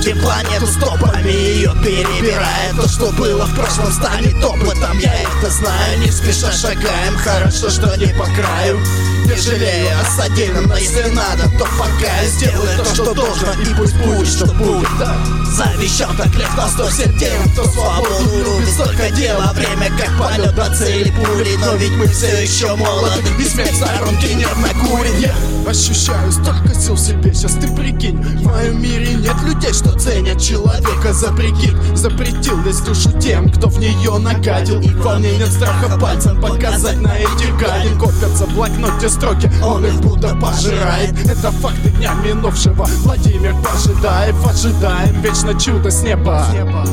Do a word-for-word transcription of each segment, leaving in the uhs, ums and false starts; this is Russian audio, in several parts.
крутим планету стопами, ее перебирая. То, что было в прошлом, станет опытом. Я это знаю, не спеша шагаем. Хорошо, что не по краю. Не жалею о содеянном, но если надо, то пока я сделаю то, что должно, и пусть будет, что будет. Завещал так Лев Толстой всем тем, кто свободу любит. Столько дела, время как полет до цели пули. Но ведь мы все еще молоды, и смерть в сторонке нервно курит. Я ощущаю столько сил в себе, сейчас ты прикинь. В моем мире нет людей, что ценят человека за прикид. Запретил весь душу тем, кто в нее нагадил. И во мне нет страха пальцем показать на этих гадин. Копятся в блокноте строки, он их будто пожирает. Это факты дня минувшего, Владимир Пожидаев. Ожидаем вечно чудо с неба,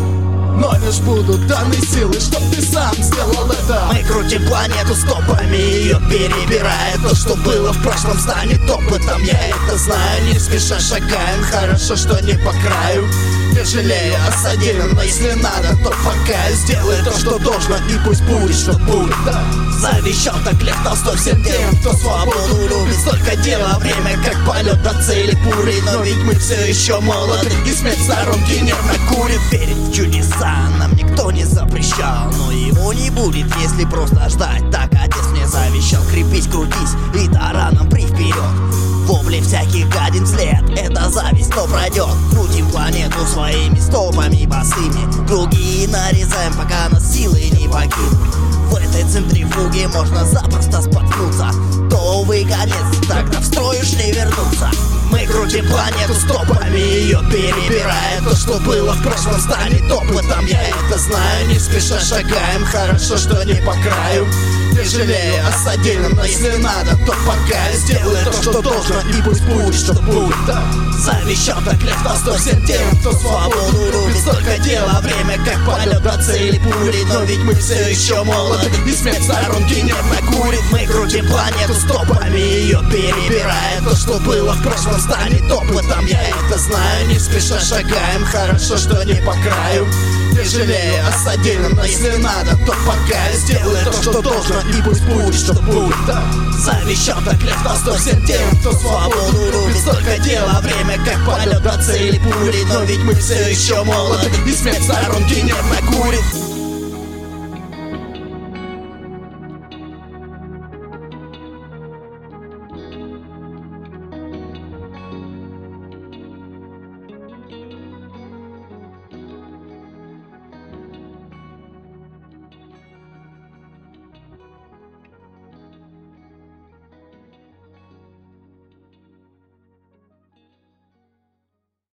но лишь будут даны силы, чтоб ты сам сделал это. Мы крутим планету стопами, ее перебирая. То, что было в прошлом, станет опытом. Я это знаю, не спеша шагаем. Хорошо, что не по краю. Не жалею о содеянном, но если надо, то пока я сделаю то, что должно, и пусть будет, что будет. Завещал так Лев Толстой всем тем, кто свободу любит. Столько дела, время как полет до цели пули. Но ведь мы все еще молоды, и смерть в сторонке нервно курит. Верить в чудеса нам никто не запрещал, но его не будет, если просто ждать. Так отец мне завещал: крепись, крутись и тараном при вперед. Вопли всяких гадин вслед, это зависть, но пройдет. Крутим планету своими стопами босыми, круги нарезаем, пока нас силы не покинут. В этой центрифуге можно запросто споткнуться. То увы, конец, тогда в строй уж не вернуться. Мы крутим планету стопами, ее перебирая. То, что было в прошлом, станет опытом. Я это знаю, не спеша шагаем. Хорошо, что не по краю. Не жалею о содеянном, но если надо, то пока я сделаю то, что должно, и пусть будет, что будет. Завещал так Лев Толстой всем тем, кто свободу любит. Столько дела, время как полет до цели пули. Но ведь мы все еще молоды, и смерть в сторонке нервно курит. Мы крутим планету стопами, ее перебирая. То, что было в прошлом, станет опытом. Я это знаю, не спеша шагаем. Хорошо, что не по краю. Не жалею о содеянном, но если надо, то пока я сделаю то, что должно, и пусть будет, что будет. Завещал так Лев Толстой всем тем, кто свободу любит. Столько дела, время как полет до цели пули. Но ведь мы все еще молоды, и смерть в сторонке нервно курит.